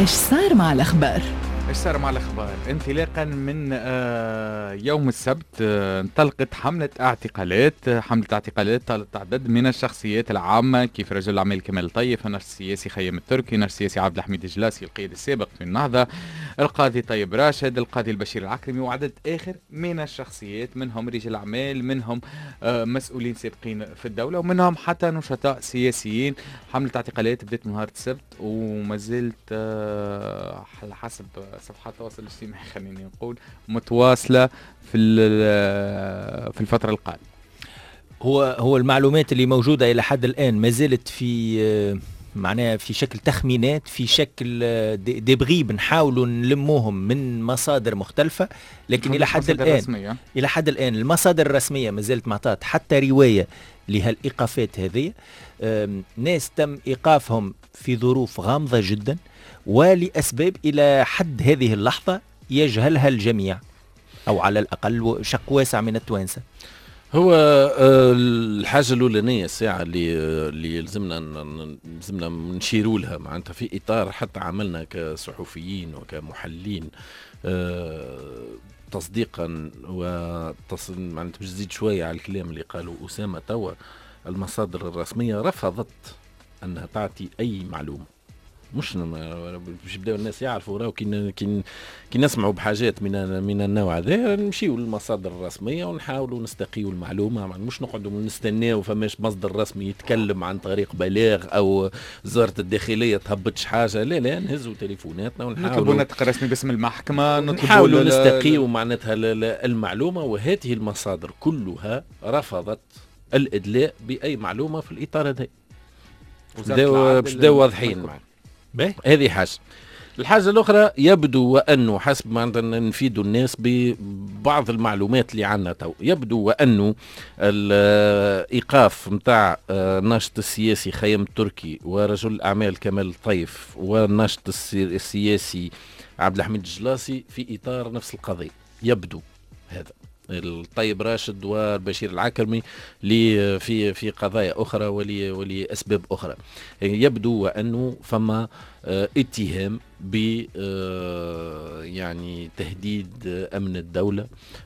إيش صار مع الأخبار؟ ايش صار مع الاخبار؟ انطلاقا من يوم السبت انطلقت حملة اعتقالات طالت عدد من الشخصيات العامة كيف رجل الأعمال كمال الطيف، الناشط السياسي خيم التركي، الناشط السياسي عبد الحميد الجلاسي القيد السابق في النهضة، القاضي طيب راشد، القاضي البشير العكرمي، وعدد آخر من الشخصيات، منهم رجال أعمال، منهم مسؤولين سابقين في الدولة، ومنهم حتى نشطاء سياسيين. حملة اعتقالات بدأت من نهار السبت وما زلت على حسب صفحات التواصل الاجتماعي خليني نقول متواصلة في الفترة القادمة. هو المعلومات اللي موجودة إلى حد الآن ما زالت في معناها في شكل تخمينات، في شكل دبغي بنحاولوا نلموهم من مصادر مختلفة، لكن إلى حد الآن المصادر الرسمية ما زالت معطات حتى رواية لهالإيقافات هذه. ناس تم إيقافهم في ظروف غامضة جدا ولأسباب إلى حد هذه اللحظة يجهلها الجميع أو على الأقل شق واسع من التوانسة. هو الحاجة الأولانية الساعة اللي لازمنا نشيروا لها معناتها في إطار حتى عملنا كصحفيين وكمحلين تصديقا معناتها باش نزيد شوية على الكلام اللي قالوا أسامة توا. المصادر الرسمية رفضت أنها تعطي أي معلومة، مش باش يبداو الناس يعرفوا راهو كي نسمعوا بحاجات من النوع هذا نمشيو للمصادر الرسميه ونحاولوا نستقيوا المعلومه، مش نقعدوا نستناو فماش مصدر رسمي يتكلم عن طريق بلاغ او وزاره الداخليه تهبطش حاجه. لا نهزوا تليفوناتنا ونحاولوا نطق رسمي باسم المحكمه، نحاولوا نستقيوا معناتها المعلومه. وهذه المصادر كلها رفضت الادلاء باي معلومه في الاطار هذا. بداو واضحين معنا. هذه حاجة. الحاجة الأخرى يبدو وأنه حسب ما عندنا نفيدوا الناس ببعض المعلومات اللي عنا تو، يبدو وأنه الإيقاف متاع الناشط السياسي خيم التركي ورجل الأعمال كمال الطيف والناشط السياسي عبد الحميد الجلاسي في إطار نفس القضية. يبدو هذا الطيب راشد والبشير العكرمي في قضايا أخرى ولأسباب أخرى. يبدو وأنه فما اتهام ب يعني تهديد أمن الدولة،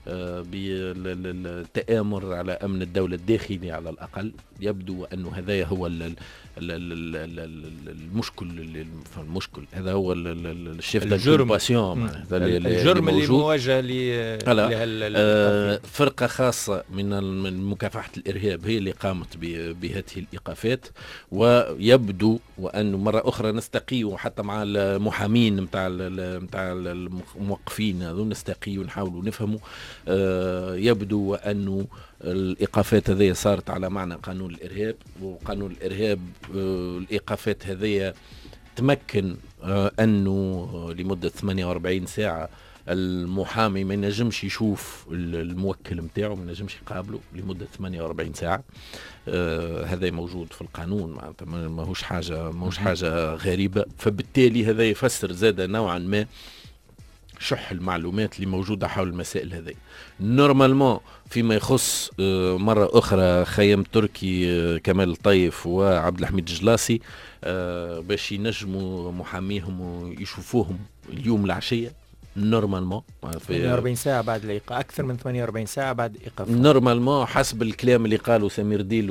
بالتآمر على أمن الدولة الداخلي على الأقل. يبدو أنه هذا هو المشكل هذا هو الشيف الجرم اللي موجه فرقة خاصة من مكافحة الإرهاب هي اللي قامت بهذه الإيقافات. ويبدو وأنه مرة أخرى نستقي حتى مع المحامين متاع الموقفين هذو نستقي ونحاولوا نفهموا. يبدو أنه الإيقافات هذه صارت على معنى قانون الإرهاب، وقانون الإرهاب الإيقافات هذه تمكن أنه لمدة 48 ساعة المحامي ما ينجمش يشوف الموكل متاعه، ما ينجمش يقابله لمدة 48 ساعة. هذا موجود في القانون، ماهوش حاجة غريبة. فبالتالي هذا يفسر زاد نوعا ما شح المعلومات اللي موجودة حول المسائل هذه. نورمالمون فيما يخص مرة أخرى خيم تركي كمال الطيف وعبد الحميد الجلاسي باش ينجموا محاميهم ويشوفوهم اليوم العشية نورمالمون 48 ساعة بعد الإيقاف، أكثر من 48 ساعة بعد إيقاف نورمالمون حسب الكلام اللي قالوا سمير ديل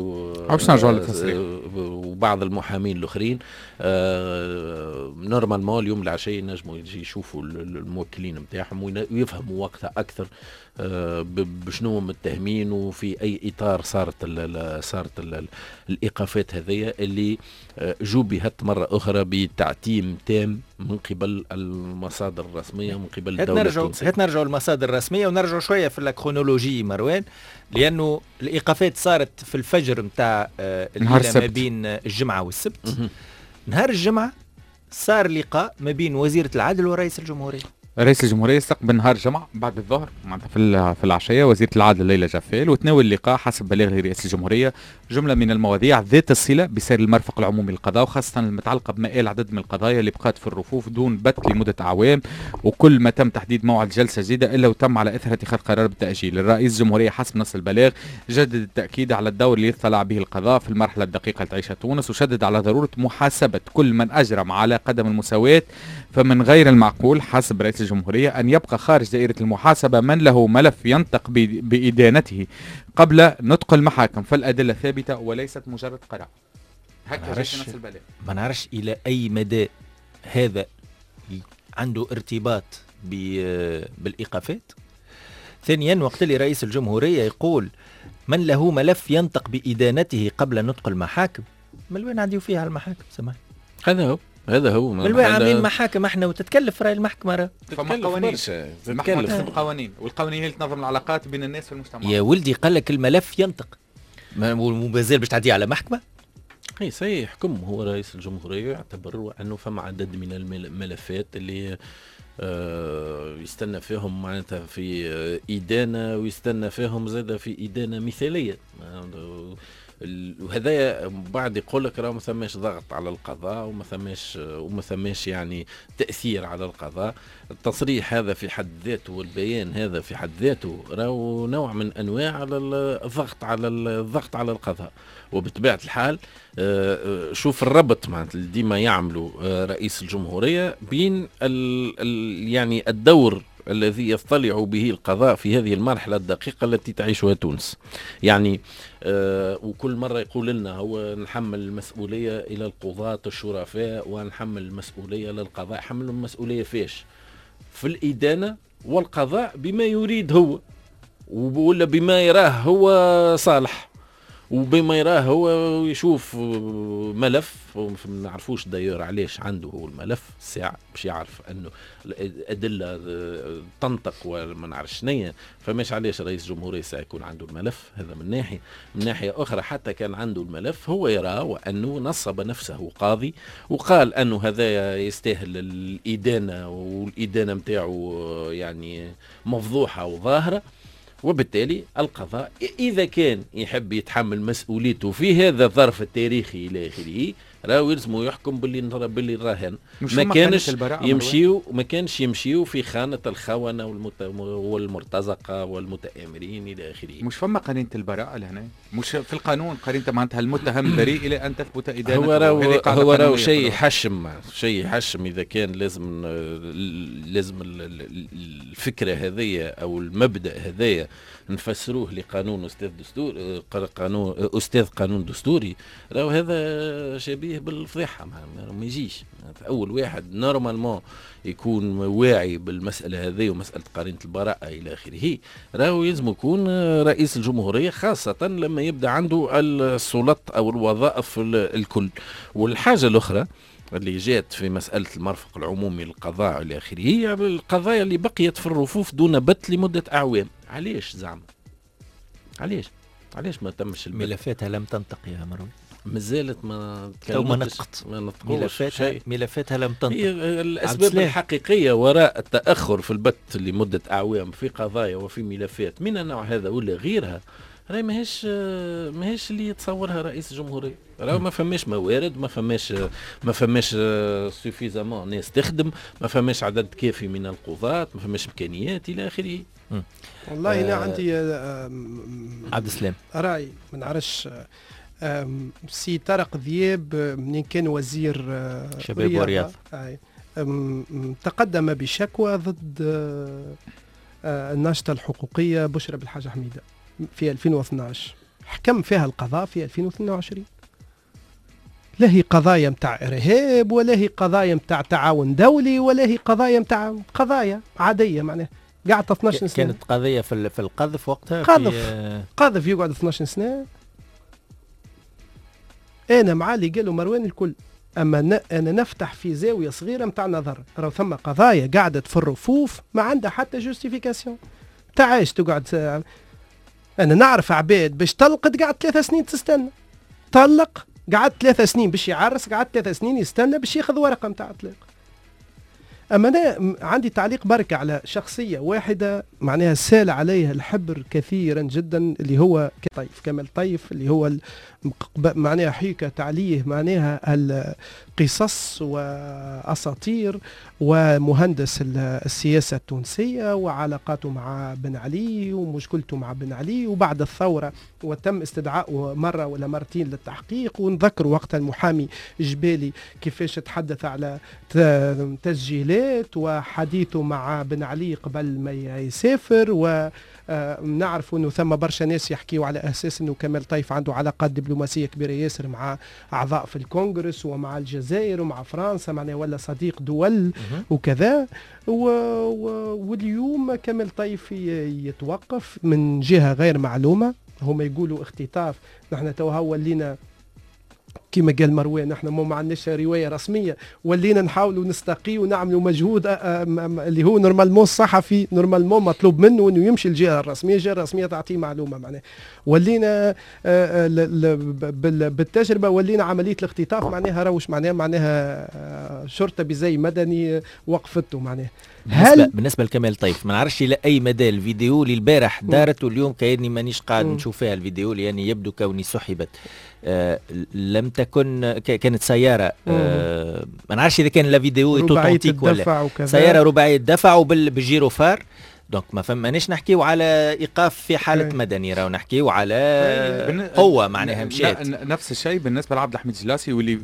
وبعض المحامين الآخرين. نورمالمون اليوم العشية ينجموا يشوفوا الموكلين متاعهم ويفهموا وقتها أكثر بشنو متهمين وفي أي إطار صارت الإيقافات هذه اللي جوبهت مرة أخرى بتعتيم تام من قبل المصادر الرسمية من قبل الدولة التونسية. نرجعوا للمصادر الرسمية ونرجعوا شوية في الكرونولوجي مروان، لأنه الإيقافات صارت في الفجر متاع الليلة ما بين الجمعة والسبت. نهار الجمعة صار لقاء ما بين وزيرة العدل ورئيس الجمهورية. رئيس الجمهورية استقبل نهار الجمعة بعد الظهر معناتها في العشية وزيرة العدل ليلى جفال، وتناول اللقاء حسب بلاغ رئيس الجمهورية جملة من المواضيع ذات الصلة بسير المرفق العمومي للقضاء، وخاصة المتعلقة بمآل عدد من القضايا اللي بقات في الرفوف دون بت لمدة أعوام، وكل ما تم تحديد موعد جلسة جديدة إلا وتم على إثر اتخاذ قرار بالتأجيل. الرئيس الجمهورية حسب نص البلاغ جدد التأكيد على الدور اللي يطلع به القضاء في المرحلة الدقيقة تعيشها تونس، وشدد على ضرورة محاسبة كل من أجرم على قدم المساواة، فمن غير المعقول حسب رئيس الجمهورية أن يبقى خارج دائرة المحاسبة من له ملف ينطق بإدانته قبل نطق المحاكم، فالأدلة ثابتة وليست مجرد قرار. هكذا جاء نص البلاغ. ما نعرفش إلى أي مدى هذا عنده ارتباط بالإيقافات. ثانيا، وقت اللي رئيس الجمهورية يقول من له ملف ينطق بإدانته قبل نطق المحاكم، من وين عنديو فيها المحاكم؟ سمعني، هذا هو من وين عاملين محاكم احنا وتتكلف رأي المحكمة راه فما قوانين، المحكمة تخدم قوانين، والقوانين هي اللي تنظم العلاقات بين الناس في المجتمع. يا ولدي قال لك الملف ينطق، مازال باش تعدي على محكمة؟ اي سيحكم هو رئيس الجمهورية يعتبر انه فما عدد من الملفات اللي يستنى فيهم معناتها في إدانة، ويستنى فيهم زادة في إدانة مثالية، وهذا بعد يقول لك راه ما ثماش ضغط على القضاء وما ثماش يعني تأثير على القضاء. التصريح هذا في حد ذاته والبيان هذا في حد ذاته راهو نوع من انواع الضغط على القضاء. وبطبيعة الحال شوف الربط معناتها ديما يعملوا رئيس الجمهورية بين يعني الدور الذي يطلع به القضاء في هذه المرحلة الدقيقة التي تعيشها تونس. يعني وكل مرة يقول لنا هو نحمل المسؤولية إلى القضاة الشرفاء ونحمل المسؤولية للقضاء. حمل المسؤولية فيش؟ في الإدانة والقضاء بما يريد هو، ولا بما يراه هو صالح، وبما يراه هو يشوف ملف ما نعرفوش داير علاش عنده هو الملف الساعة باش يعرف انه الادله تنطق وما نعرفش شنيا. فماش علاش رئيس الجمهورية سيكون عنده الملف. هذا من ناحيه. من ناحيه اخرى حتى كان عنده الملف هو يرى وانه نصب نفسه قاضي وقال انه هذا يستاهل الادانه، والادانه نتاعو يعني مفضوحه وظاهره، وبالتالي القضاء إذا كان يحب يتحمل مسؤوليته في هذا الظرف التاريخي إلى آخره راهو يلزموا يحكم باللي راهن. ما كانش يمشيو في خانة الخونة والمرتزقة والمتآمرين إلى آخره. مش فما قرينة البراءة لهنا، مش في القانون قرينة معناتها المتهم بريء إلى أن تثبت إدانته. هو راهو شيء حشم إذا كان لازم الفكرة هذية أو المبدأ هذايا نفسروه لقانون أستاذ قانون دستوري. راهو هذا شبيه بالفضيحة، ما يجيش. أول واحد نورمالمون يكون واعي بالمسألة هذه ومسألة قرينة البراءة إلى آخره راهو يلزم يكون رئيس الجمهورية، خاصة لما يبدأ عنده السلطات أو الوظائف الكل. والحاجة الأخرى اللي جات في مسألة المرفق العمومي للقضاء إلى آخره هي القضايا اللي بقيت في الرفوف دون بت لمدة أعوام. علاش زعما؟ علاش ما تمش ملفاتها لم تنطق يا مروي؟ مازالت ما نطقوش ملفاتها لم تنطق. هي الأسباب الحقيقية وراء التأخر في البت لمدة أعوام في قضايا وفي ملفات من النوع هذا ولا غيرها راهي ماهيش اللي يتصورها رئيس الجمهورية. راهو ما فماش موارد، ما فماش سوفيزامون ناس تخدم، ما فماش عدد كافي من القضاة، ما فماش إمكانيات إلى آخره. والله أنا عندي عبد السلام رأي ما نعرفش. سي طارق ذياب منين كان وزير شباب ورياضة تقدم بشكوى ضد الناشطة الحقوقية بشرى بالحاج حميدة في 2012. حكم فيها القضاء في 2022. لا هي قضايا متاع إرهاب ولا هي قضايا متاع تعاون دولي ولا هي قضايا متاع قضايا عادية. معناها قعدت 12 سنة. كانت قضية في القذف وقتها. قذف يقعد 12 سنة. أنا معالي قالوا مروان الكل، أما أنا نفتح في زاوية صغيرة متاع نظر. راهو ثم قضايا قعدت في الرفوف ما عندها حتى جوستيفيكاسيون. تعايش تقعد. أنا نعرف عباد باش طلقت قعد 3 سنين تستنى. طلق قعد 3 سنين باش يعرس، قعد 3 سنين يستنى باش ياخذ ورقة متاع طلاق. اما انا عندي تعليق بركة على شخصية واحدة معناها سال عليها الحبر كثيرا جدا، اللي هو طيف كمال طيف، اللي هو معناها حيكة تعليه معناها القصص وأساطير ومهندس السياسة التونسية وعلاقاته مع بن علي ومشكلته مع بن علي وبعد الثورة، وتم استدعاءه مرة ولا مرتين للتحقيق. ونذكر وقت المحامي جبالي كيفاش تحدث على تسجيلات وحديثه مع بن علي قبل ما يسافر، ونعرف انه ثم برشا ناس يحكيوا على اساس انه كمال طيف عنده علاقات دبلوماسيه كبيره ياسر مع اعضاء في الكونغرس ومع الجزائر ومع فرنسا، معناه ولا صديق دول وكذا. واليوم كمال طيف يتوقف من جهه غير معلومه، هما يقولوا اختطاف. نحن توها ولينا كما قال مروان، نحن ما عندناش روايه رسميه، ولينا نحاولوا نستقي ونعملوا مجهود اللي هو نورمالمون الصحفي نورمالمون مطلوب منه انه يمشي الجهه الرسميه، الجهه الرسميه تعطيه معلومه. معناها ولينا بالتجربه ولينا عمليه الاختطاف معناها روش معناها شرطه بزي مدني وقفته. معناها بالنسبه لكمال طيف ما نعرفش الى اي مدى الفيديو اللي البارح دارت واليوم كاني مانيش قاعد نشوف فيها الفيديو، يعني يبدو كوني سحبت. لم تكن كانت سياره ما نعرفش اذا كان لا فيديو اوتوماتيك ولا سياره رباعيه الدفع بالجيروفار. دونك ما فماناش نحكيو على ايقاف في حاله مدني، راهو نحكيو على قوه معناها مشات. نفس الشيء بالنسبه لعبد الحميد جلاسي، واللي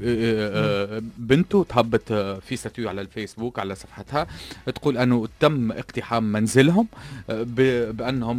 بنته تهبط في ستاتيو على الفيسبوك على صفحتها تقول انه تم اقتحام منزلهم بانهم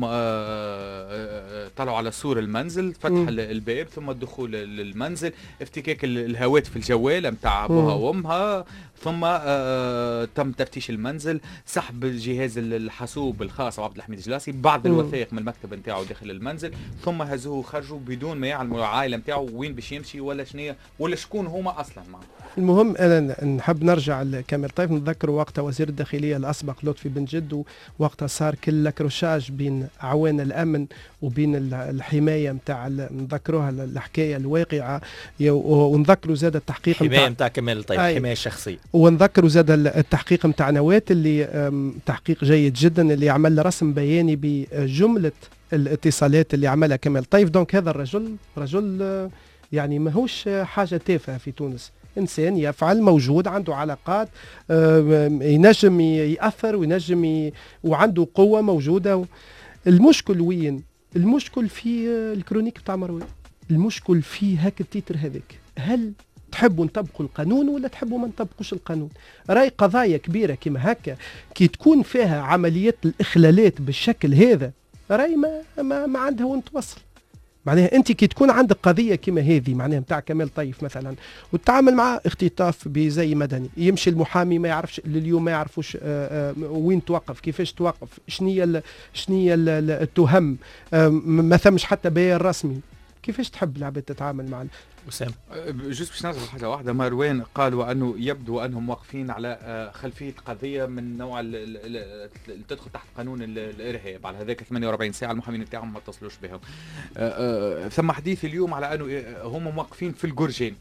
طلعوا على سور المنزل، فتح الباب ثم الدخول للمنزل، افتكاك الهواتف الجوال نتاع ابوها وامها، ثم تم تفتيش المنزل، سحب الجهاز الحاسوب الخاص بعبد الحميد جلاسي، بعض الوثائق من المكتب نتاعو داخل المنزل، ثم هزوه وخرجوا بدون ما يعلموا العائله نتاعو وين باش يمشي ولا شنية ولا شكون هما اصلا معه. المهم انا نحب نرجع لكامل طيف. نتذكر وقتها وزير الداخليه الاسبق لطفي بن جد، وقتها صار كل لكروشاج بين اعوان الامن وبين الحمايه نتاع نذكروها الحكايه الواقعه، ونذكروا زاد التحقيق الحمايه نتاع كمال طيف الحمايه الشخصيه، ونذكروا زاد التحقيق نتاع نواة اللي تحقيق جيد جدا اللي عمل رسم بياني بجمله الاتصالات اللي عملها كمال طيف. دونك هذا رجل يعني ماهوش حاجه تافهه في تونس، إنسان يفعل موجود عنده علاقات، ينجم يأثر وينجم وعنده قوة موجودة. المشكل وين؟ المشكل في الكرونيك بتاع مروان، المشكل في هاك التيتر هذاك. هل تحبوا نطبقوا القانون ولا تحبوا ما نطبقوش القانون؟ راي قضايا كبيرة كما هكا كي تكون فيها عمليات الإخلالات بالشكل هذا، راي ما عندها وين توصل. معناها انت كي تكون عندك قضيه كما هذه معناها نتاع كمال طيف مثلا وتتعامل مع اختطاف بزي مدني، يمشي المحامي ما يعرفش لليوم ما يعرفوش وين توقف، كيفاش توقف، شنية التهم، ما ثمش حتى بيان رسمي، كيفاش تحب العباد تتعامل مع وسام؟ جوست باش نرجع حاجه واحده. مروان قال وانه يبدو انهم واقفين على خلفيه قضيه من نوع اللي تدخل تحت قانون الارهاب، على هذاك 48 ساعه المحامين نتاعهم ما اتصلوش بهم. ثم حديث اليوم على انه هم موقفين في الجرجين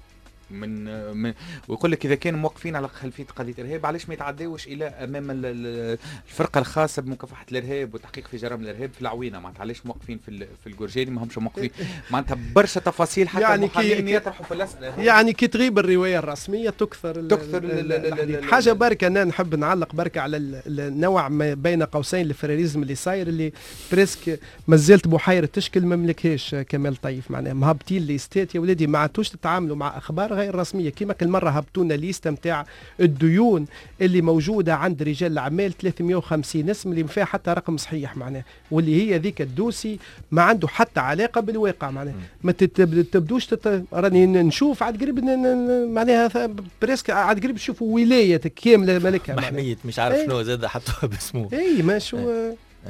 من ويقول لك اذا كانوا موقفين على خلفيه قضيه ارهاب علاش ما يتعداوش الى امام الفرقه الخاصه بمكافحه الارهاب والتحقيق في جرائم الارهاب في العوينه؟ معناتها علاش موقفين في الجرجاني ما همش موقفين؟ معناتها برشا تفاصيل حتى يعني المحامين يطرحوا في الاسئله، يعني كي تغيب الروايه الرسميه تكثر حاجه بركه. انا نحب نعلق بركه على النوع بين قوسين الفراريزم اللي صاير، اللي بريسك مازالت بحيره تشكل ما مملكهاش كمال طيف. معناها مهبطين ليستات يا ولادي، ما عادوش تتعاملوا مع اخبار غير رسميه. كما كل مره هبطونا ليست نتاع الديون اللي موجوده عند رجال الاعمال 350 اسم اللي ما فيها حتى رقم صحيح معناه، واللي هي ذيك الدوسي ما عنده حتى علاقه بالواقع معناه. ما تبدوش راني نشوف عاد قريب معناها بريسك عاد قريب تشوفوا ولايتك كامله ملكها محميه مش عارف شنو زاد حطوها باسمه. اي ما شو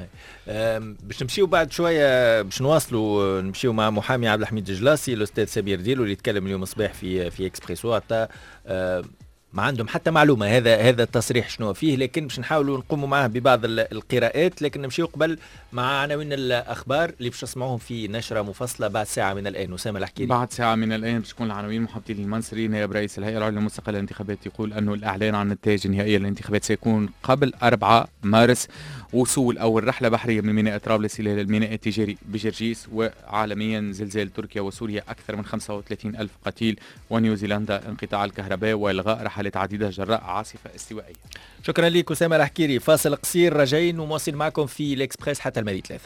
باش نمشيو بعد شويه باش نواصلوا نمشيو مع محامي عبد الحميد جلاسي الاستاذ سمير ديلو اللي يتكلم اليوم الصباح في اكسبريسو. حتى ما عندهم حتى معلومه. هذا التصريح شنو فيه، لكن باش نحاولوا نقوموا معه ببعض القراءات، لكن نمشيو قبل مع عناوين الاخبار اللي باش تسمعوهم في نشره مفصله بعد ساعه من الان. اسامه الحكيري. بعد ساعه من الان باش تكون العناوين. محمد المنصري نائب رئيس الهيئه العليا للمستقبل للانتخابات يقول انه الاعلان عن النتائج النهائيه للانتخابات سيكون قبل 4 مارس. وصول اول رحله بحريه من ميناء طرابلس الى الميناء التجاري بجرجيس. وعالميا زلزال تركيا وسوريا اكثر من 35 ألف قتيل. ونيوزيلندا انقطاع الكهرباء والغاء رحلات عديده جراء عاصفه استوائيه. شكرا لك اسامه الحكيري. فاصل قصير راجعين ومواصل معكم في الاكسبريس حتى الماضي 3.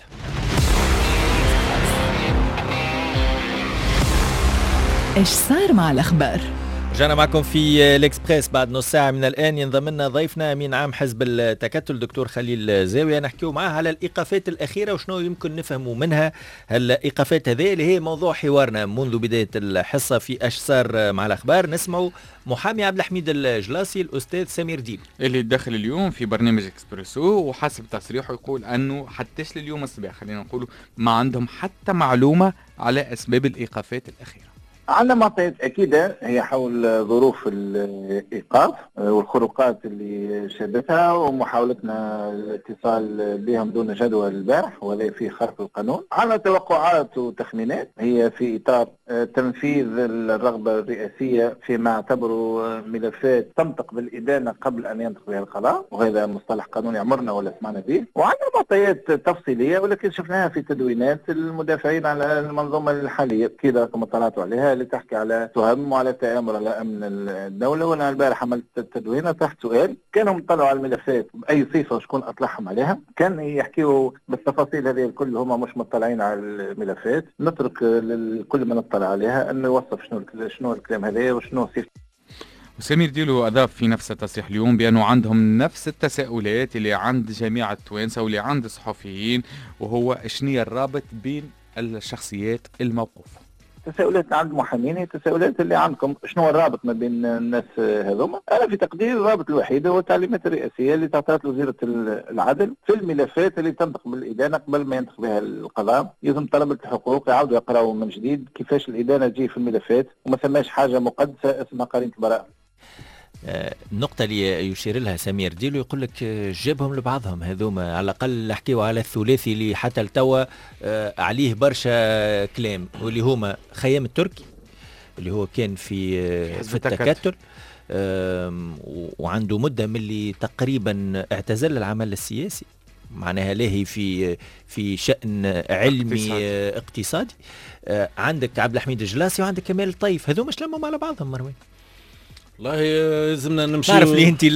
ايش صار مع الاخبار؟ رجعنا معكم في الاكسبريس بعد نص ساعه من الان. ينضم لنا ضيفنا امين عام حزب التكتل دكتور خليل زاويه، نحكيو معاه على الايقافات الاخيره وشنو يمكن نفهموا منها. الايقافات هذه اللي هي موضوع حوارنا منذ بدايه الحصه في ايش صار مع الاخبار. نسمعوا محامي عبد الحميد الجلاسي الاستاذ سمير ديل اللي دخل اليوم في برنامج اكسبريسو، وحسب تصريحه يقول انه حتىش لليوم الصباح خلينا نقولوا ما عندهم حتى معلومه على اسباب الايقافات الاخيره. عندنا معطيات أكيدة هي حول ظروف الإيقاف والخروقات اللي شهدتها، ومحاولتنا الاتصال بهم دون جدوى البارح ولا في خرق القانون. عندنا توقعات وتخمينات هي في إطار تنفيذ الرغبة الرئاسية فيما اعتبروا ملفات تنطق بالإدانة قبل أن ينطق بها القضاء، وهذا مصطلح قانوني عمرنا ولا سمعنا به. وعندنا معطيات تفصيلية ولكن شفناها في تدوينات المدافعين على المنظومة الحالية كذا كما طلعتوا عليها، اللي تحكي على تهم وعلى تآمر على أمن الدولة. وأنا البارح عملت تدوينة تحت سؤال كانوا طلعوا على الملفات بأي صفة وشكون أطلعهم عليها، كان يحكيوا بالتفاصيل هذه الكل، هم مش مطلعين على الملفات. نترك لكل من اطلع عليها أنه يوصف شنو الكلام هذا وشنو صفة. وسمير ديلو أضاف في نفس التصريح اليوم بأنه عندهم نفس التساؤلات اللي عند جميع التوانسة واللي عند الصحفيين، وهو شنية الرابط بين الشخصيات الموقوفة. تساؤلات عند محامين هي التساؤلات اللي عندكم، شنو الرابط ما بين الناس هذوما؟ انا في تقدير الرابط الوحيد هو التعليمات الرئاسيه اللي تعطيها وزيره العدل في الملفات اللي تنطق بالادانه قبل ما ينطق بها القضاء. يلزم طلبه الحقوق يعاودوا يقراوا من جديد كيفاش الادانه تجي في الملفات، وما سماش حاجه مقدسه اسمها قرينه البراءه. النقطة اللي يشير لها سمير ديلو يقول لك جابهم لبعضهم هذوما، على الأقل نحكيوا على الثلاثي اللي حتى التوا عليه برشا كلام، واللي هما خيام التركي اللي هو كان في التكتل وعنده مدة من اللي تقريبا اعتزل العمل السياسي، معناها لاهي في شأن علمي اقتصادي. عندك عبد الحميد الجلاسي وعندك كمال الطيف، هذوما شلمهم على بعضهم مروان. والله لازمنا نمشي. نعرف لي انت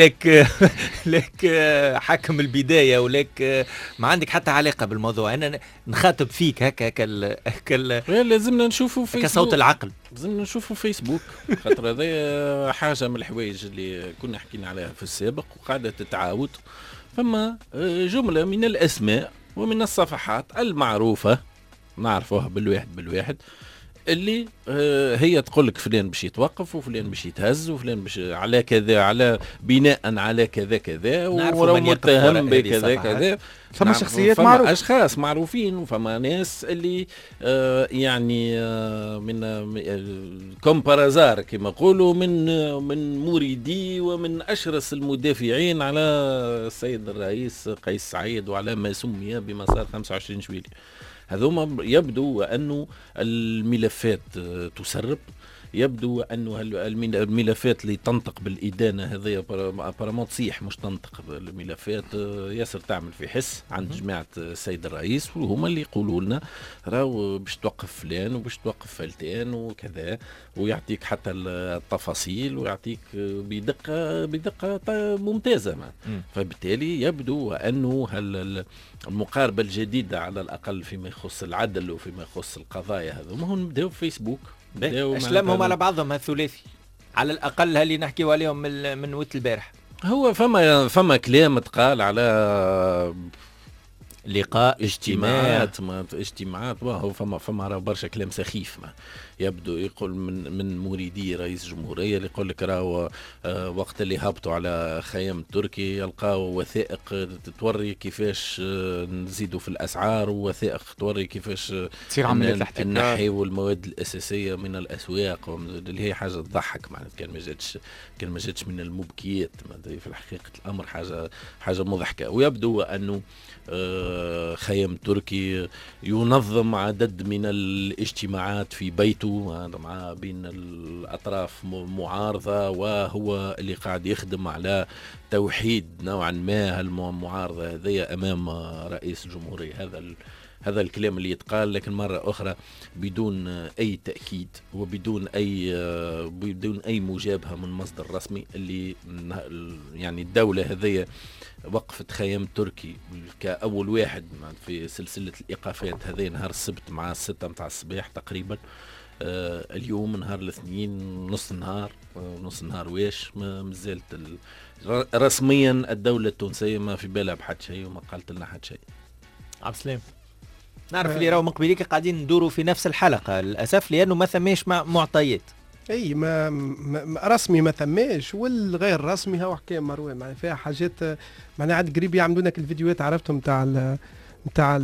لك حكم البدايه ولك ما عندك حتى علاقه بالموضوع، انا نخاطب فيك هكا لازمنا نشوفوا فيسبوك كصوت العقل، لازمنا نشوفوا فيسبوك خاطر هذا حاجه من الحوايج اللي كنا حكينا عليها في السابق وقاعده تتعاود. فما جمله من الاسماء ومن الصفحات المعروفه نعرفوها بالواحد اللي هي تقول لك فلان باش يتوقف وفلان باش يتهز وفلان باش على كذا، على بناء على كذا كذا، وراه متهم بكذا كذا. فما شخصيات معروفة، اشخاص معروفين، وفما ناس اللي يعني من كومبارازار كما يقولوا من مريدي ومن اشرس المدافعين على السيد الرئيس قيس سعيد وعلى ما سمي بمسار 25 شويلية. هذوما يبدو أنه الملفات تسرب، يبدو أنه الملفات اللي تنطق بالإدانة هذه برامون تصيح مش تنطق بالملفات ياسر تعمل في حس عند جماعة السيد الرئيس، وهما اللي يقولوا لنا راهو باش توقف فلان وباش توقف فلتان وكذا، ويعطيك حتى التفاصيل ويعطيك بدقة ممتازة. فبالتالي يبدو أنه المقاربة الجديدة على الأقل فيما يخص العدل وفيما يخص القضايا هذوما هم بدأوا في فيسبوك. أشلمهم على بعضهم هالثلاثي على الأقل اللي نحكيوا عليهم من وقت البارح. هو فما كلام تقال على لقاء اجتماعات وهو فما برشا كلام سخيف يبدو يقول من مريدي رئيس الجمهورية اللي يقول لك راهو وقت اللي هبطوا على خيام التركي يلقاو وثائق توري كيفاش نزيدوا في الأسعار، ووثائق توري كيفاش تصير عملية الاحتكار، النحي والمواد الأساسية من الأسواق، اللي هي حاجة تضحك معناتها. كان ما جاتش من المبكيات في الحقيقة الأمر، حاجة مضحكة. ويبدو أنه خيام تركي ينظم عدد من الاجتماعات في بيته مع بين الأطراف معارضة، وهو اللي قاعد يخدم على توحيد نوعا ما المعارضة هذه أمام رئيس الجمهورية. هذا الكلام اللي يتقال، لكن مرة أخرى بدون أي تأكيد وبدون أي مجابهة من مصدر رسمي. اللي يعني الدولة هذه وقفت خيام تركي كأول واحد في سلسلة الإيقافات هذه نهار السبت مع 6 متاع الصباح تقريبا. اليوم نهار الاثنين نص نهار واش مازالت رسميا الدولة التونسية ما في بالها بحد شيء وما قالت لنا حد شيء. عبد السلام، نعرف اللي راهو مقبليك قاعدين ندوروا في نفس الحلقة للأسف، لأنه ما ثماش معطيات. اي ما رسمي ما ثماش، والغير رسمي هو حكايه مروان يعني فيها حاجات. معناها عاد قريب يعملوا لك الفيديوهات عرفتهم نتاع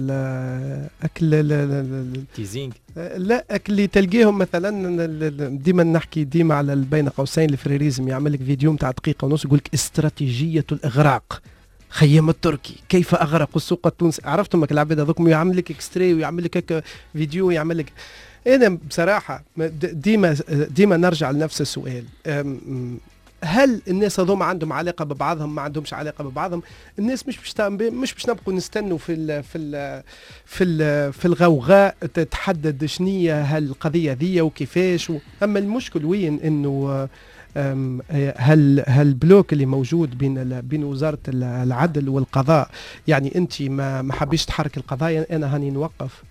الاكل تيزينغ، لا اكل اللي تلقيهم مثلا ديما نحكي ديما على بين قوسين الفريريزم، يعمل لك فيديو نتاع دقيقه ونص يقول لك استراتيجيه الاغراق خيام التركي كيف اغرق السوق التونسي. عرفتم العباد هذوك يعمل لك اكستري ويعمل لك فيديو يعمل لك. انا بصراحه ديما نرجع لنفس السؤال، هل الناس هذوما عندهم علاقه ببعضهم؟ ما عندهمش علاقه ببعضهم. الناس مش باش نبقوا نستنوا في الغوغاء تتحدد شنية هالقضيه ذي وكيفاش اما المشكل وين انه هالبلوك اللي موجود بين وزاره العدل والقضاء. يعني انت ما حبيش تحرك القضايا، انا هاني نوقف.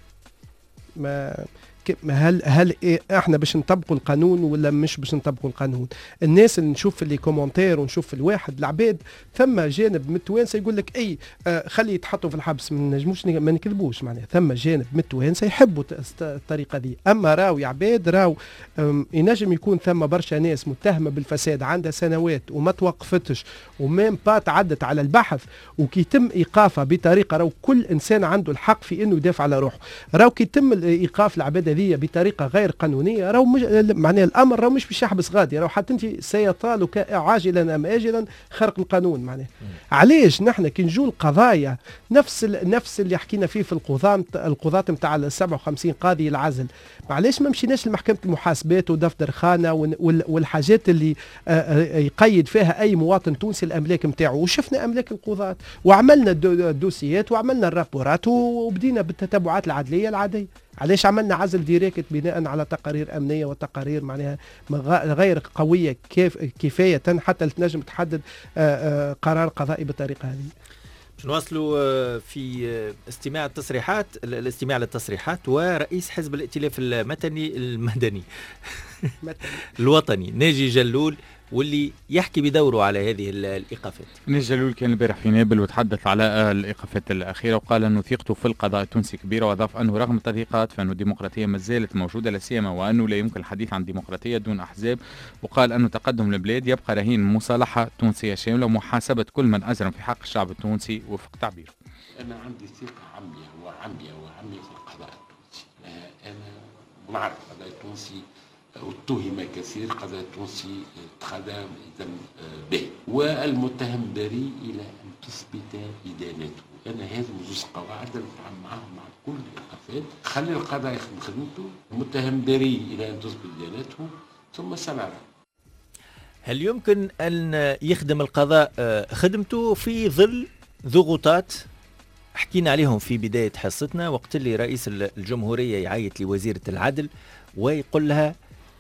هل احنا باش نطبقوا القانون ولا مش باش نطبقوا القانون؟ الناس اللي نشوف اللي كومنتير ونشوف في الواحد العباد ثم جانب من التوانسه يقول لك اي خلي يتحطوا في الحبس، ما نجموش ما نكذبوش معناها. ثم جانب من التوانسه يحبوا الطريقه دي. اما راو يا عباد راو ينجم يكون ثم برشا ناس متهمه بالفساد عندها سنوات وما توقفتش ومام با تعدت على البحث، وكي يتم ايقافها بطريقه راو كل انسان عنده الحق في انه يدافع على روحه. راو كي يتم ايقاف العباد بطريقه غير قانونيه راهو معناها الامر راهو مش باش يحبس غادي، راهو حتى انت سيطالك عاجلا ام اجلا خرق القانون معناها. علاش نحن كي نجوا القضايا نفس اللي حكينا فيه في القضاة نتاع ال 57 قاضي العزل، علاش ما مشيناش لمحكمه المحاسبات ودفتر خانه والحاجات اللي يقيد فيها اي مواطن تونسي الاملاك نتاعو؟ وشفنا املاك القضاة وعملنا الدوسيات وعملنا الرابورات وبدينا بالتتبعات العدليه العاديه. علاش عملنا عزل ديريكت بناء على تقارير امنيه وتقارير معناها غير قويه كفايه حتى تنجم تحدد قرار قضائي بالطريقه هذه؟ نواصلوا في الاستماع للتصريحات ورئيس حزب الائتلاف المدني الوطني ناجي جلول، واللي يحكي بدوره على هذه الإيقافات. ناجي جلول كان البارح في نابل وتحدث على الإيقافات الأخيرة وقال أنه ثقته في القضاء التونسي كبيرة، وأضاف أنه رغم التضييقات فإنه الديمقراطية ما زالت موجودة لا سيما، وأنه لا يمكن الحديث عن ديمقراطية دون أحزاب. وقال أنه تقدم البلاد يبقى رهين مصالحة تونسية شاملة ومحاسبة كل من أجرم في حق الشعب التونسي وفق تعبيره. أنا عندي ثقة عمية في القضاء التونسي. أنا نعرف القضاء التونسي اتهم كثير، القضاء التونسي اتخذ إذن به، والمتهم بريء إلى أن تثبت إدانته. أنا هذه زوج قواعد نتعامل معهم مع كل الإيقافات. خلي القضاء يخدم خدمته، المتهم بريء إلى أن تثبت إدانته، ثم سنرى. هل يمكن أن يخدم القضاء خدمته في ظل ضغوطات حكينا عليهم في بداية حصتنا، وقت اللي رئيس الجمهورية يعيط لوزيرة العدل ويقول لها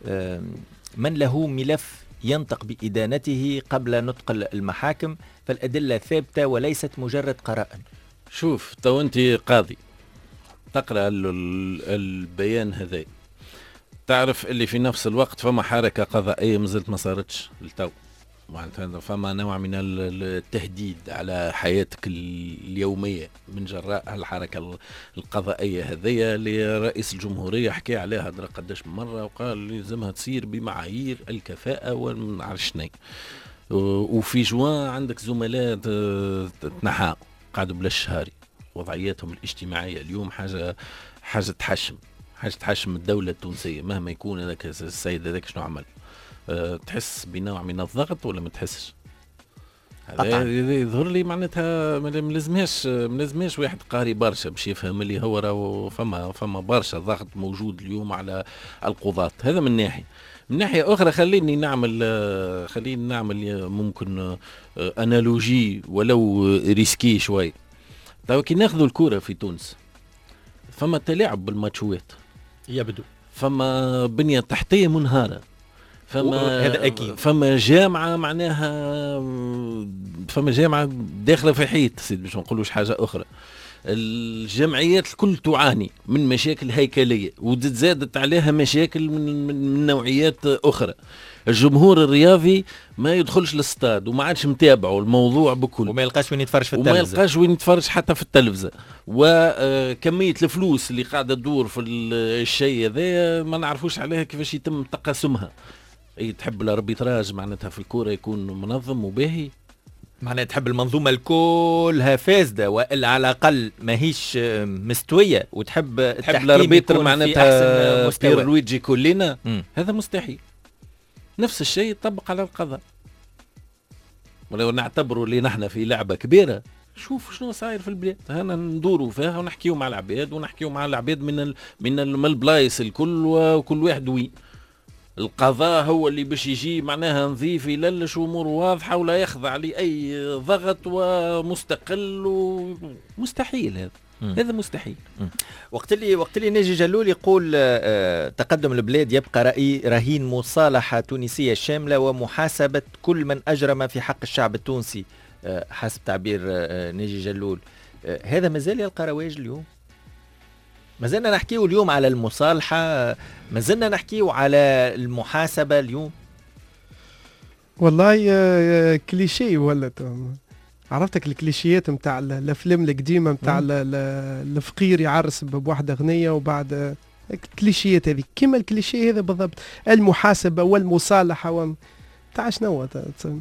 من له ملف ينطق بإدانته قبل نطق المحاكم فالأدلة ثابتة وليست مجرد قراءة. شوف تو أنت قاضي تقرأ البيان هذا، تعرف اللي في نفس الوقت فما حركة قضائية مازالت ما صارتش للتو. معناتها فما نوع من التهديد على حياتك اليومية من جراء الحركة القضائية هذية اللي رئيس الجمهورية حكى عليها قداش من مرة وقال لازمها تصير بمعايير الكفاءة ومنعرف شنو. وفي جوان عندك زملاء تنحى قاعدوا بلا الشهاري، وضعياتهم الاجتماعية اليوم حاجة تحشم الدولة التونسية مهما يكون هذاك السيد هذاك شنو عمل. تحس بنوع من الضغط ولا ما تحسش؟ هذا يظهر لي معناتها ما لازمهاش واحد قاري برشا باش يفهم اللي هو راهو فما برشا ضغط موجود اليوم على القضاة. هذا من ناحية أخرى خليني نعمل ممكن أنالوجي ولو ريسكي شوي. طيب كي ناخذوا الكرة في تونس فما تلاعب بالماتشوات، يبدو فما بنية تحتية منهارة، هذا أكيد. فما جامعة معناها فما جامعة داخلة في حيط سيد باش ما نقولوش حاجة أخرى. الجمعيات الكل تعاني من مشاكل هيكلية وتزادت عليها مشاكل من نوعيات أخرى. الجمهور الرياضي ما يدخلش للستاد وما عادش متابعه الموضوع بكل، وما يلقاش وين يتفرج في التلفزة، وما يلقاش وين يتفرج حتى في التلفزة. وكمية الفلوس اللي قاعدة تدور في الشيء هذا ما نعرفوش عليها كيفاش يتم تقاسمها. اي تحب الاربيتراج معناتها في الكورة يكون منظم وباهي، معناها تحب المنظومة الكلها فاسدة وإلا على الأقل ماهيش مستوية، وتحب الاربيتر معناتها بيرويجي كلنا. هذا مستحيل. نفس الشيء يطبق على القضاء. ولو نعتبروا اللي نحن في لعبة كبيرة، شوف شنو صاير في البلاد. هنا ندوروا فيها ونحكيوا مع العباد من البلايص الكل، وكل واحد وين. القضاء هو اللي باش يجي معناها نظيف يللش امور واضحه ولا يخضع لاي ضغط ومستقل مستحيل. هذا مستحيل. وقت اللي ناجي جلول يقول تقدم البلاد يبقى رهين مصالحه تونسيه شامله ومحاسبه كل من اجرم في حق الشعب التونسي، حسب تعبير ناجي جلول. هذا مازال يلقى رواج اليوم؟ ما زلنا نحكيه اليوم على المصالحة، ما زلنا نحكيه على المحاسبة اليوم؟ والله كليشيه ولا عرفتك الكليشيات متاع الافلام القديمة متاع الفقير يعرس بواحدة غنية وبعد الكليشيات هذه كما الكليشيه هذا بالضبط. المحاسبة والمصالحة تاع شنو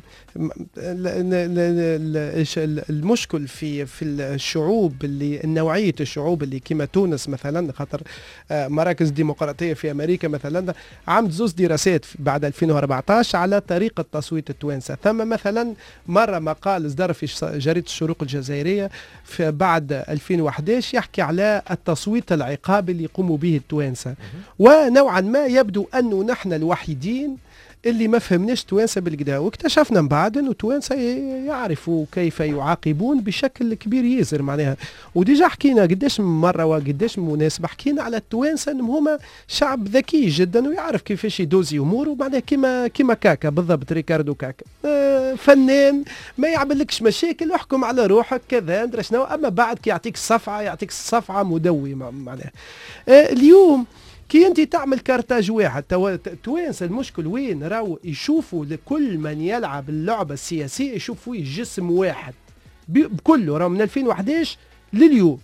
المشكل في الشعوب اللي نوعيه الشعوب اللي كما تونس مثلا، خاطر مراكز ديمقراطيه في امريكا مثلا عملت زوز دراسات بعد 2014 على طريقه تصويت التوانسه. ثم مثلا مره مقال اصدر في جريده الشروق الجزائريه في بعد 2011 يحكي على التصويت العقابي اللي يقوموا به التوانسه، ونوعا ما يبدو انه نحن الوحيدين اللي ما فهمناش توانسة بالكدا. واكتشفنا من بعد انه توانسة يعرفوا كيف يعاقبون بشكل كبير ياسر معناها. وديجا حكينا قداش من مرة وقداش من مناسبة حكينا على التوانسة انهم هما شعب ذكي جدا ويعرف كيفاش يدوزي اموره، ومعناها كيما كاكا بالضبط، ريكاردو كاكا فنان ما يعملكش مشاكل واحكم على روحك كذا ندري شنو، اما بعد كي يعطيك الصفعة مدوي معناها. اليوم كي انت تعمل كارتاج واحد توانسة المشكل وين؟ راهو يشوفوا لكل من يلعب اللعبة السياسية يشوفوا جسم واحد بكله. راهو من 2011 لليوم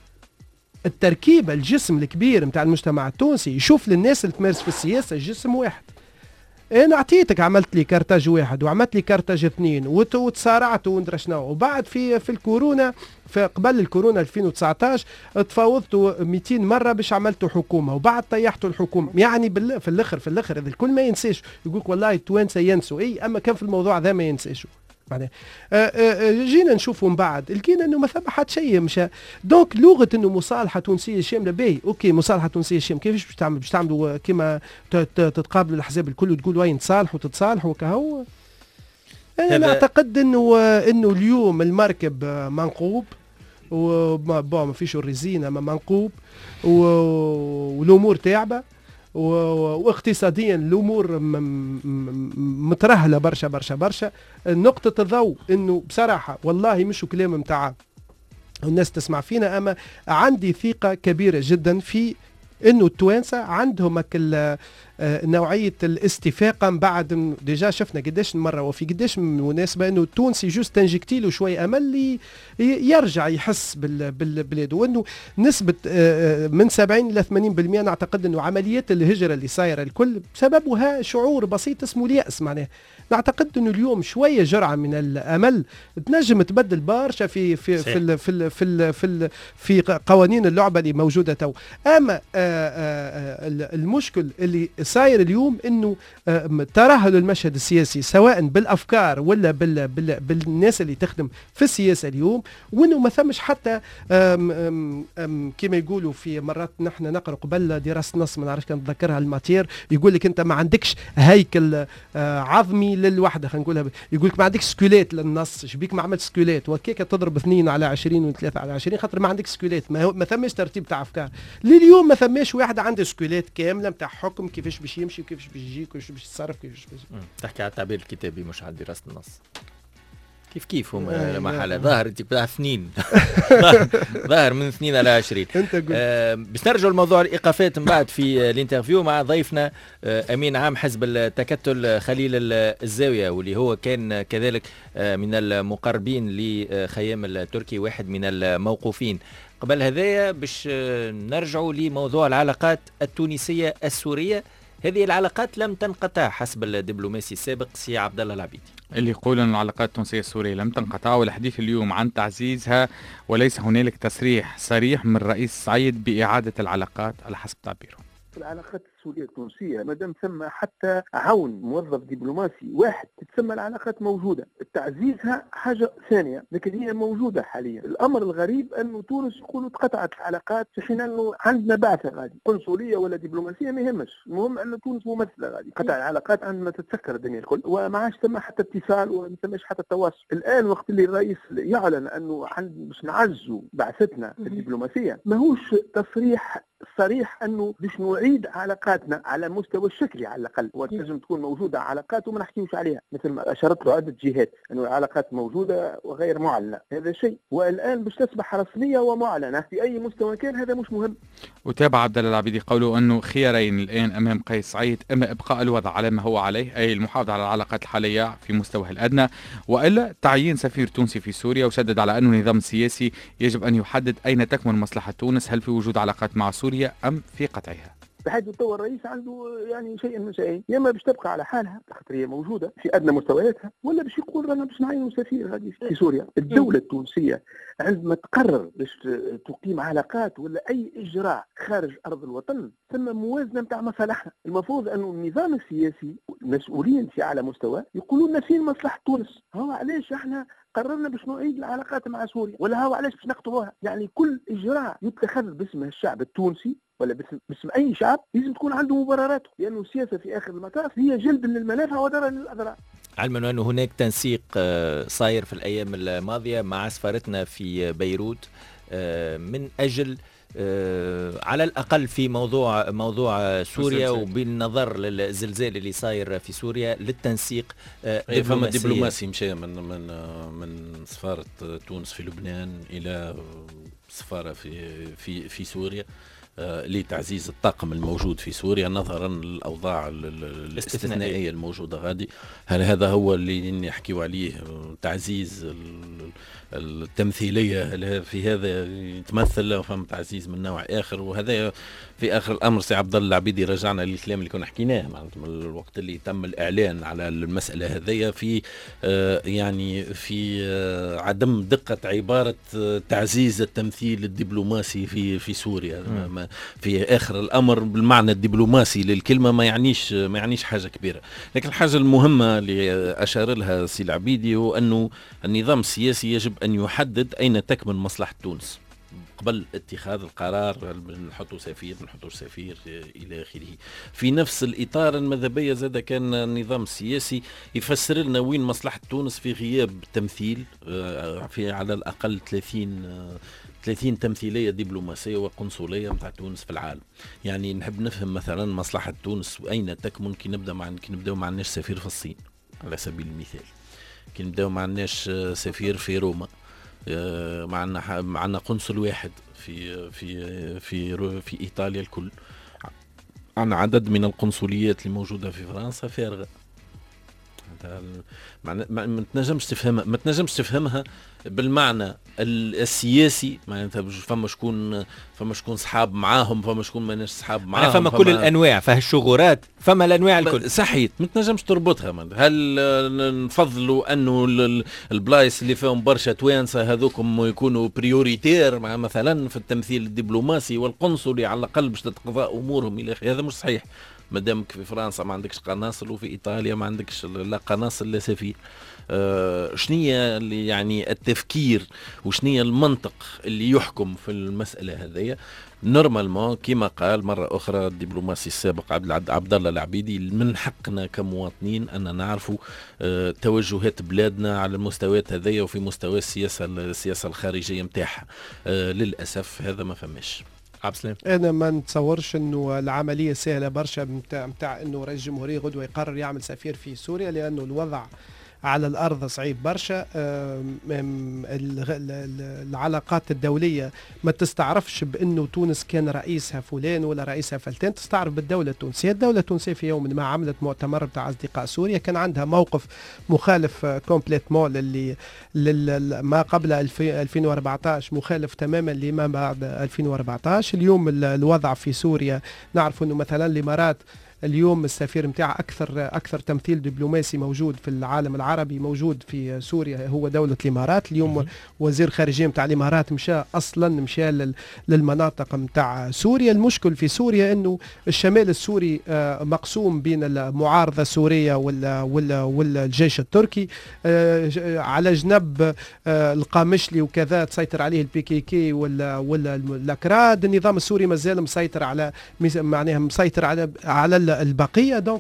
التركيبة الجسم الكبير متاع المجتمع التونسي يشوف للناس اللي تمارس في السياسة جسم واحد. انا عطيتك عملت لي كارتاج واحد وعملت لي كارتاج اثنين وتصارعت وندرى شنو، وبعد في الكورونا في قبل الكورونا 2019 تفاوضتوا 200 مرة باش عملتوا حكومة وبعد طيحتوا الحكومة. يعني في الاخر هذا الكل ما ينساش، يقولك والله التوانسة ينسوا اما كان في الموضوع ذا ما ينساشوا. معناها جينا نشوفوا من بعد لقينا انه ما ثم حد شيء مشى. دونك لغه انه مصالحه تونسيه شامله باهي اوكي، مصالحه تونسيه شامله كيفاش باش تعملوا كيما تتقابلوا الاحزاب الكل وتقول وين تتصالحوا وكهو. انا نعتقد انه اليوم المركب منقوب ما فيش الرزينه منقوب والامور تعبه واقتصاديا الامور مترهله برشا. نقطه الضوء انه بصراحه والله مش كلام متاع الناس تسمع فينا، اما عندي ثقه كبيره جدا في انه التوانسه عندهم نوعيه الاستفاقه من بعد ديجا شفنا قداش مره وفي قداش مناسبه انه التونسي جوست تنجكتي له شويه امل يرجع يحس بالبلاد، وانه نسبه من 70 الى 80% نعتقد انه عمليات الهجره اللي صايره الكل بسببها شعور بسيط اسمه اليأس. معناه نعتقد انه اليوم شويه جرعه من الامل تنجم تبدل برشا في قوانين اللعبه اللي موجوده تو. اما المشكل اللي صاير اليوم انه ترهل المشهد السياسي سواء بالافكار ولا بالناس اللي تخدم في السياسه اليوم، وانه ما ثمش حتى كما يقولوا في مرات نحن نقرا قبل دراسه نص ما نعرفش نتذكرها الماتير، يقول لك انت ما عندكش هيكل عظمي للوحده، خلينا نقولها يقول لك ما عندكش سكوليت للنص، شبيك ما عملت سكوليت وكيك تضرب 2 على 20 و3 على 20 خاطر ما عندك سكوليت، ما ثماش ترتيب تاع افكار. لليوم ما ثماش واحد عنده سكوليت كامله نتاع حكم كيفاش باش يمشي وكيفاش باش يجي وكيفاش باش يتصرف كيفاش باش تحكي على التعبير الكتابي مش على دراسه النص. كيف هما المحله ظاهر انت بتاع سنين ظاهر من 2 على 20. باش نرجعوا لموضوع الايقافات من بعد في الانترفيو مع ضيفنا امين عام حزب التكتل خليل الزاويه، واللي هو كان كذلك من المقربين لخيام التركي، واحد من الموقوفين. قبل هذايا باش نرجعوا لموضوع العلاقات التونسيه السوريه. هذه العلاقات لم تنقطع حسب الدبلوماسي السابق سي عبد الله العبيدي، اللي يقول أن العلاقات التونسية السورية لم تنقطع، والحديث اليوم عن تعزيزها، وليس هنالك تصريح صريح من الرئيس سعيد بإعادة العلاقات على حسب تعبيره. العلاقات السورية التونسية ما دام ثم حتى عون موظف دبلوماسي واحد تتسمى العلاقات موجودة، تعزيزها حاجة ثانية، لكن هي موجودة حاليا. الأمر الغريب أنه تونس يقولوا تقطعت العلاقات في حين أنه عندنا بعثة غادي قنصلية ولا دبلوماسية ما يهمش، المهم أن تونس ممثلة غادي. قطع العلاقات عندما تتسكر الدنيا الكل وما عادش ثم حتى اتصال وما ثمش حتى تواصل. الآن وقت اللي الرئيس يعلن أنه باش نعزوا بعثتنا الدبلوماسية ماهوش تصريح صريح أنه باش نعيد علاقاتنا على مستوى الشكلي على الأقل، وتنجم تكون موجودة علاقات وما نحكيوش عليها مثل ما أشرت له عدة جهات أنه العلاقات موجودة وغير معلنة، هذا شيء. والآن باش تصبح رسمية ومعلنة في أي مستوى كان، هذا مش مهم. وتابع عبد الله العبيدي قوله أنه خيارين الآن أمام قيس سعيد، إما إبقاء الوضع على ما هو عليه أي المحافظة على العلاقات الحالية في مستواه الأدنى، وإلا تعيين سفير تونسي في سوريا. وشدد على أنه النظام السياسي يجب أن يحدد أين تكمن مصلحة تونس، هل في وجود علاقات مع سوريا أم في قطعها. بحيث يتطور الرئيس عنده يعني شيء من شيئين، يا اما باش تبقى على حالها خاطر هي موجوده في ادنى مستوياتها، ولا باش يقول رانا باش نعينوا سفير غادي في سوريا. الدوله التونسيه عندما تقرر باش تقيم علاقات ولا اي اجراء خارج ارض الوطن ثم موازنه نتاع مصالحنا. المفروض انه النظام السياسي المسؤولين في اعلى مستوى يقولوا لنا فين مصلحه تونس، هو علاش احنا قررنا باش نعيد العلاقات مع سوريا، ولا هو علاش باش نقطعوها. يعني كل اجراء يتخذ باسم الشعب التونسي ولا باسم اي شعب لازم تكون عنده مبرراته، لانه السياسه في اخر المطاف هي جلب للمنافع ودرء للاضرار. علما انه هناك تنسيق صاير في الايام الماضيه مع سفارتنا في بيروت من اجل على الأقل في موضوع سوريا، وبالنظر للزلزال اللي صاير في سوريا للتنسيق فما دبلوماسي مشى من سفارة تونس في لبنان إلى سفارة في سوريا لتعزيز الطاقم الموجود في سوريا نظرا للأوضاع الاستثنائية الموجودة غادي. هل هذا هو اللي نحكيو عليه تعزيز التمثيلية في هذا يتمثل فهم تعزيز من نوع آخر؟ وهذا في آخر الأمر سي عبد الله العبيدي رجعنا للكلام اللي كنا حكيناه من الوقت اللي تم الإعلان على المسألة هذية في يعني في عدم دقة عبارة تعزيز التمثيل الدبلوماسي في سوريا. في آخر الأمر بالمعنى الدبلوماسي للكلمة ما يعنيش حاجة كبيرة. لكن الحاجة المهمة اللي أشار لها سي العبيدي هو أنه النظام السياسي يجب أن يحدد أين تكمن مصلحة تونس قبل اتخاذ القرار نحطوا سفير نحطوا سفير إلى آخره. في نفس الإطار المذهبية زاد كان النظام السياسي يفسر لنا وين مصلحة تونس في غياب تمثيل في على الأقل 30 تمثيلية دبلوماسية وقنصلية متاع تونس في العالم. يعني نحب نفهم مثلا مصلحة تونس وأين تكمن كي نبدأ ما عندناش سفير في الصين على سبيل المثال، كي نبدأ ما عندناش سفير في روما، معنا قنصل واحد في إيطاليا الكل. عن عدد من القنصليات اللي موجودة في فرنسا فارغة. ما تنجمش تفهمها بالمعنى السياسي. معناتها فما شكون صحاب معاهم، فما شكون ماناش صحاب معاهم، فما كل الانواع، فالشغورات فما الانواع الكل. صحيت، ما تنجمش تربطها. هل نفضلوا انه البلايص اللي فيهم برشا توانسه هذوكم يكونوا بريوريتير مثلا في التمثيل الدبلوماسي والقنصلي على الاقل باش تتقضى امورهم الى اخره؟ هذا مش صحيح. مادامك في فرنسا ما عندكش قناصل، وفي ايطاليا ما عندكش لا قناصل لا سفير. شنية اللي يعني التفكير وشنية المنطق اللي يحكم في المسألة هذه؟ نورمالمون كما قال مرة أخرى الدبلوماسي السابق عبد الله العبيدي، من حقنا كمواطنين أن نعرفوا توجهات بلادنا على المستويات هذه وفي مستوى السياسة الخارجية متاعها. للأسف هذا ما فماش. انا ما نتصورش انه العمليه سهله برشا متاع انه رئيس الجمهوريه غدوه يقرر يعمل سفير في سوريا، لانه الوضع على الأرض صعيب برشا. العلاقات الدولية ما تستعرفش بأنه تونس كان رئيسها فلان ولا رئيسها فلتان، تستعرف بالدولة التونسية. الدولة التونسية في يوم ما عملت مؤتمر بتاع أصدقاء سوريا كان عندها موقف مخالف كومبليتمون ما قبل 2014، مخالف تماما لما بعد 2014. اليوم الوضع في سوريا نعرف أنه مثلا الإمارات اليوم السفير متاع أكثر تمثيل دبلوماسي موجود في العالم العربي موجود في سوريا هو دولة الإمارات. اليوم وزير خارجية متاع الإمارات مشى للمناطق متاع سوريا. المشكل في سوريا أنه الشمال السوري مقسوم بين المعارضة السورية والجيش التركي. على جنب القامشلي وكذا تسيطر عليه الPKK والأكراد. النظام السوري مازال مسيطر على البقية. دونك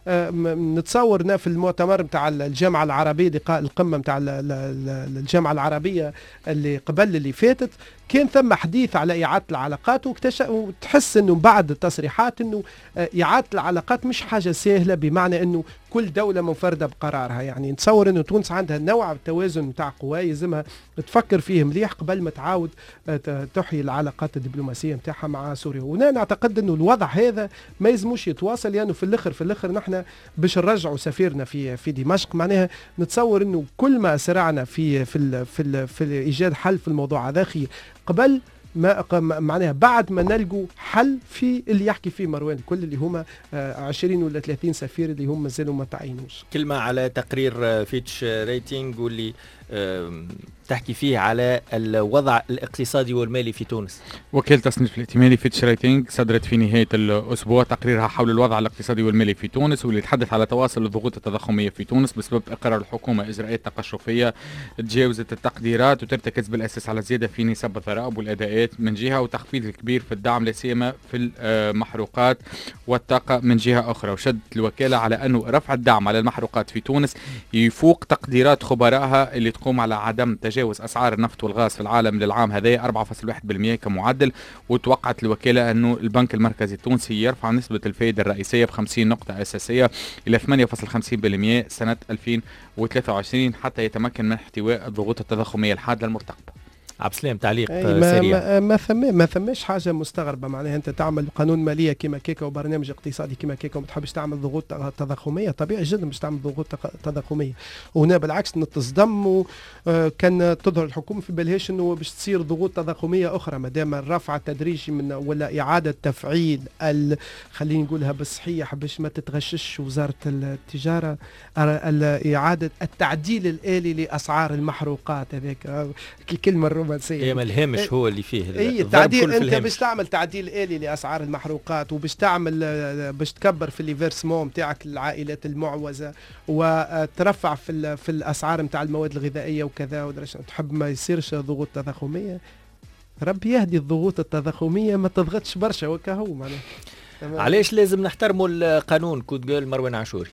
نتصورنا في المؤتمر متاع الجامعة العربية، لقاء القمة متاع الجامعة العربية اللي قبل اللي فاتت، كان ثم حديث على إعادة العلاقات، وتحس أنه بعد التصريحات أنه إعادة العلاقات مش حاجة سهلة، بمعنى أنه كل دولة منفردة بقرارها. يعني نتصور أنه تونس عندها نوع التوازن متاع قوى يلزمها تفكر فيه مليح قبل ما تعاود تحيي العلاقات الدبلوماسية متاعها مع سوريا. وأنا نعتقد أنه الوضع هذا ما يلزموش يتواصل، لأنه في الآخر نحن باش نرجعوا سفيرنا في دمشق. معناها نتصور أنه كل ما سرعنا في إيجاد حل في الموضوع هذا خير، قبل ما معناها بعد ما نلقوا حل في اللي يحكي فيه مروان الكل، اللي هما 20 ولا 30 سفير اللي هم مازالوا ما تعينوش. كلمة على تقرير فيتش ريتينج واللي تحكي فيه على الوضع الاقتصادي والمالي في تونس. وكالة تصنيف الائتماني فيتش ريتينج صدرت في نهاية الأسبوع تقريرها حول الوضع الاقتصادي والمالي في تونس، واللي يتحدث على تواصل الضغوط التضخمية في تونس بسبب إقرار الحكومة إجراءات تقشفية تجاوزت التقديرات وترتكز بالأساس على زيادة في نسب الضرائب والأداءات من جهة، وتخفيض الكبير في الدعم لا سيما في المحروقات والطاقة من جهة أخرى. وشدت الوكالة على أنه رفع الدعم على المحروقات في تونس يفوق تقديرات خبرائها اللي تقوم على عدم تجاوز أسعار النفط والغاز في العالم للعام هذا 4.1% كمعدل. وتوقعت الوكالة أنه البنك المركزي التونسي يرفع نسبة الفائدة الرئيسية ب50 نقطة أساسية إلى 8.50% سنة 2023 حتى يتمكن من احتواء الضغوط التضخمية الحادة المرتقبة. عبد السلام تعليق سريع. ما ثماش حاجه مستغربه. معناها انت تعمل قانون ماليه كيما كيكا وبرنامج اقتصادي كيما كيكا وما تحبش تعمل ضغوط تضخميه، طبيعي جدا باش تعمل ضغوط تضخميه. وهنا بالعكس نتصدم، كان تظهر الحكومه في بالهاش انه باش تصير ضغوط تضخميه اخرى ما دام الرفع التدريجي من ولا اعاده تفعيل خلينا نقولها بالصحيح باش ما تتغشش وزاره التجاره، اعاده التعديل الالي لاسعار المحروقات. هذاك الكلمه هي الهامش هو اللي فيه التعديل. انت باش تعمل تعديل آلي لأسعار المحروقات وباش تعمل باش تكبر في الليفيرسمون نتاعك للعائلات المعوزة وترفع في الأسعار نتاع المواد الغذائية وكذا. تحب ما يصيرش ضغوط تضخمية؟ ربي يهدي الضغوط التضخمية ما تضغطش برشا وكهو معناها. علاش لازم نحترموا القانون كود قال مروان عاشوري؟